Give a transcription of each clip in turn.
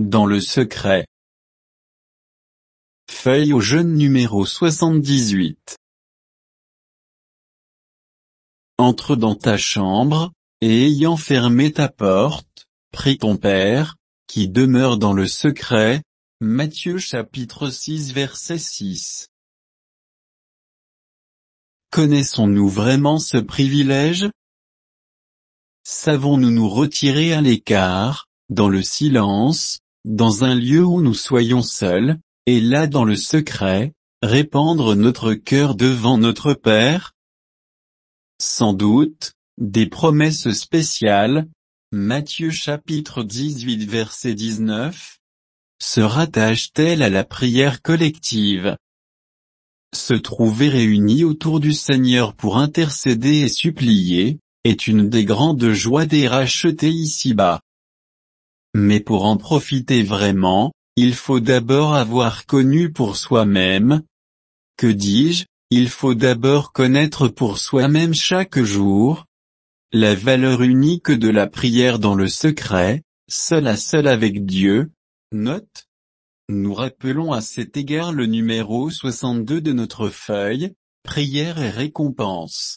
dans le secret. Feuille au jaune numéro 78. Entre dans ta chambre, et ayant fermé ta porte, prie ton Père, qui demeure dans le secret. Matthieu chapitre 6 verset 6. Connaissons-nous vraiment ce privilège? Savons-nous nous retirer à l'écart, dans le silence, dans un lieu où nous soyons seuls, et là dans le secret, répandre notre cœur devant notre Père? Sans doute, des promesses spéciales, Matthieu chapitre 18 verset 19, se rattachent-elles à la prière collective. Se trouver réunis autour du Seigneur pour intercéder et supplier, est une des grandes joies des rachetés ici-bas. Mais pour en profiter vraiment, il faut d'abord avoir connu pour soi-même. Que dis-je, il faut d'abord connaître pour soi-même chaque jour la valeur unique de la prière dans le secret, seul à seul avec Dieu. Note. Nous rappelons à cet égard le numéro 62 de notre feuille, Prière et récompense.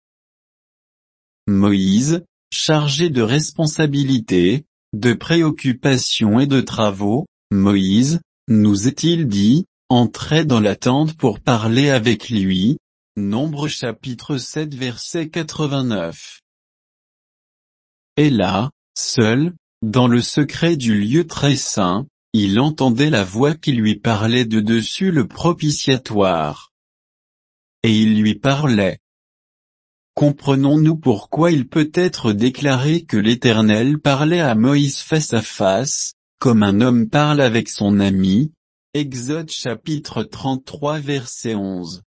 Moïse, chargé de responsabilités, de préoccupations et de travaux, Moïse, nous est-il dit, entrait dans la tente pour parler avec lui. Nombre chapitre 7 verset 89. Et là, seul, dans le secret du lieu très saint, il entendait la voix qui lui parlait de dessus le propitiatoire. Et il lui parlait. Comprenons-nous pourquoi il peut être déclaré que l'Éternel parlait à Moïse face à face, comme un homme parle avec son ami? Exode chapitre 33 verset 11.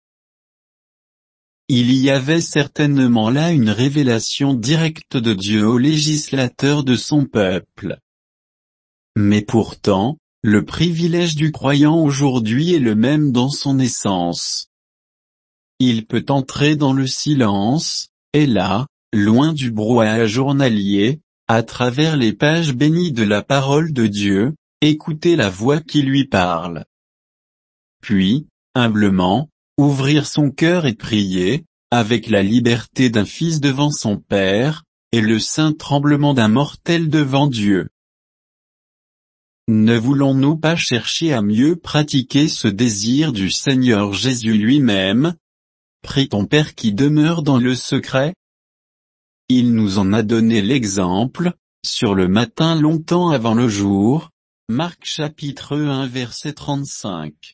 Il y avait certainement là une révélation directe de Dieu au législateur de son peuple. Mais pourtant, le privilège du croyant aujourd'hui est le même dans son essence. Il peut entrer dans le silence, et là, loin du brouhaha journalier, à travers les pages bénies de la parole de Dieu, écouter la voix qui lui parle. Puis, humblement, ouvrir son cœur et prier, avec la liberté d'un fils devant son Père, et le saint tremblement d'un mortel devant Dieu. Ne voulons-nous pas chercher à mieux pratiquer ce désir du Seigneur Jésus lui-même? Prie ton Père qui demeure dans le secret. Il nous en a donné l'exemple, sur le matin longtemps avant le jour, Marc chapitre 1 verset 35.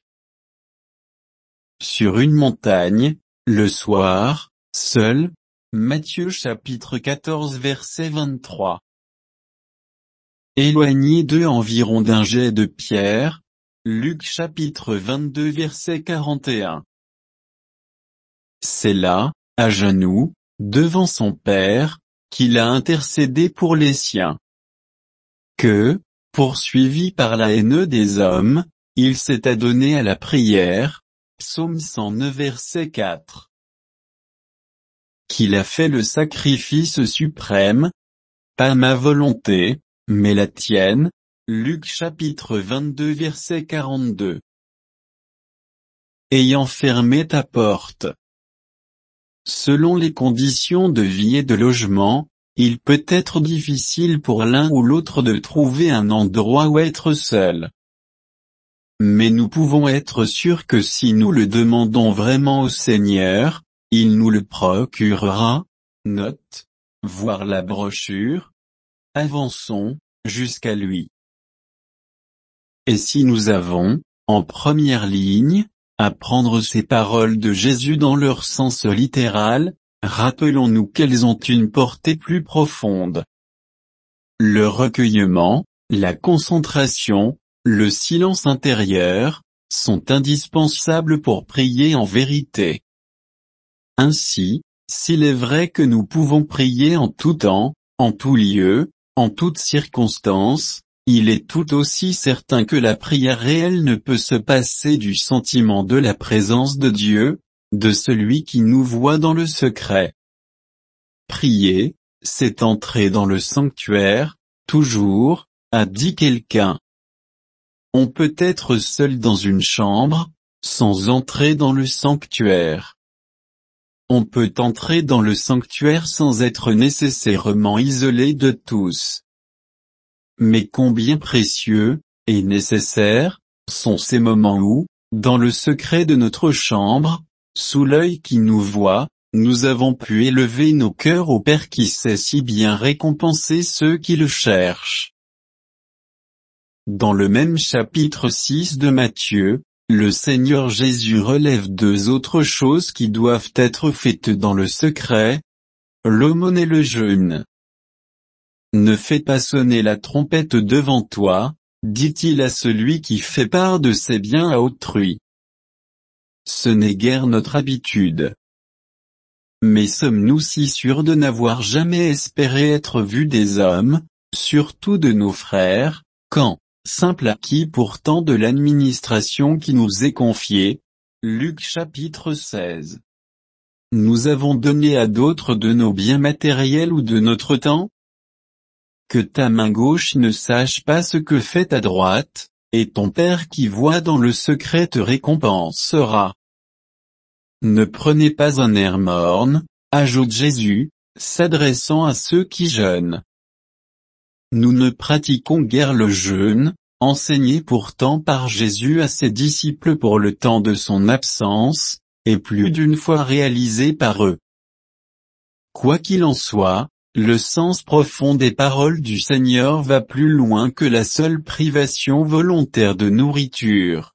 Sur une montagne, le soir, seul, Matthieu chapitre 14 verset 23. Éloigné d'eux environ d'un jet de pierre, Luc chapitre 22 verset 41. C'est là, à genoux, devant son Père, qu'il a intercédé pour les siens. Que, poursuivi par la haine des hommes, il s'est adonné à la prière, Psaume 109 verset 4. Qu'il a fait le sacrifice suprême, pas ma volonté, mais la tienne, Luc chapitre 22 verset 42. Ayant fermé ta porte. Selon les conditions de vie et de logement, il peut être difficile pour l'un ou l'autre de trouver un endroit où être seul. Mais nous pouvons être sûrs que si nous le demandons vraiment au Seigneur, il nous le procurera. Note. Voir la brochure. Avançons, jusqu'à lui. Et si nous avons, en première ligne, à prendre ces paroles de Jésus dans leur sens littéral, rappelons-nous qu'elles ont une portée plus profonde. Le recueillement, la concentration, le silence intérieur, sont indispensables pour prier en vérité. Ainsi, s'il est vrai que nous pouvons prier en tout temps, en tout lieu, en toutes circonstances, il est tout aussi certain que la prière réelle ne peut se passer du sentiment de la présence de Dieu, de celui qui nous voit dans le secret. Prier, c'est entrer dans le sanctuaire, toujours, a dit quelqu'un. On peut être seul dans une chambre, sans entrer dans le sanctuaire. On peut entrer dans le sanctuaire sans être nécessairement isolé de tous. Mais combien précieux, et nécessaires, sont ces moments où, dans le secret de notre chambre, sous l'œil qui nous voit, nous avons pu élever nos cœurs au Père qui sait si bien récompenser ceux qui le cherchent. Dans le même chapitre 6 de Matthieu, le Seigneur Jésus relève deux autres choses qui doivent être faites dans le secret, l'aumône et le jeûne. Ne fais pas sonner la trompette devant toi, dit-il à celui qui fait part de ses biens à autrui. Ce n'est guère notre habitude. Mais sommes-nous si sûrs de n'avoir jamais espéré être vus des hommes, surtout de nos frères, quand, simple acquis pourtant de l'administration qui nous est confiée, Luc chapitre 16. Nous avons donné à d'autres de nos biens matériels ou de notre temps? Que ta main gauche ne sache pas ce que fait ta droite, et ton Père qui voit dans le secret te récompensera. Ne prenez pas un air morne, ajoute Jésus, s'adressant à ceux qui jeûnent. Nous ne pratiquons guère le jeûne, enseigné pourtant par Jésus à ses disciples pour le temps de son absence, et plus d'une fois réalisé par eux. Quoi qu'il en soit, le sens profond des paroles du Seigneur va plus loin que la seule privation volontaire de nourriture.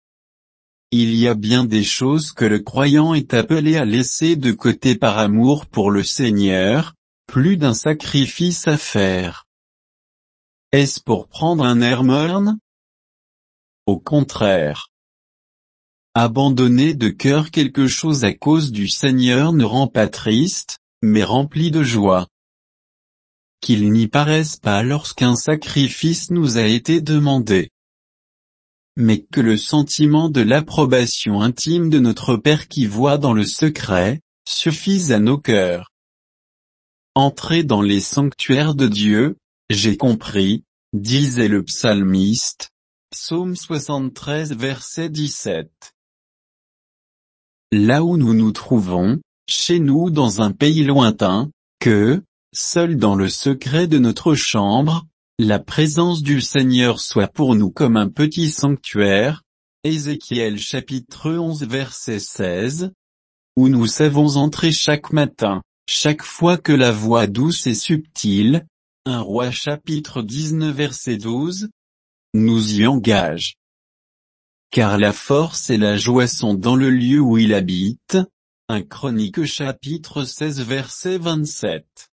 Il y a bien des choses que le croyant est appelé à laisser de côté par amour pour le Seigneur, plus d'un sacrifice à faire. Est-ce pour prendre un air morne? Au contraire. Abandonner de cœur quelque chose à cause du Seigneur ne rend pas triste, mais rempli de joie. Qu'il n'y paraisse pas lorsqu'un sacrifice nous a été demandé. Mais que le sentiment de l'approbation intime de notre Père qui voit dans le secret, suffise à nos cœurs. Entrer dans les sanctuaires de Dieu, j'ai compris, disait le psalmiste, Psaume 73 verset 17. Là où nous nous trouvons, chez nous dans un pays lointain, que, seul dans le secret de notre chambre, la présence du Seigneur soit pour nous comme un petit sanctuaire, Ézéchiel chapitre 11 verset 16, où nous savons entrer chaque matin, chaque fois que la voix douce et subtile, 1 Roi chapitre 19 verset 12, nous y engage. Car la force et la joie sont dans le lieu où il habite, 1 Chroniques chapitre 16 verset 27.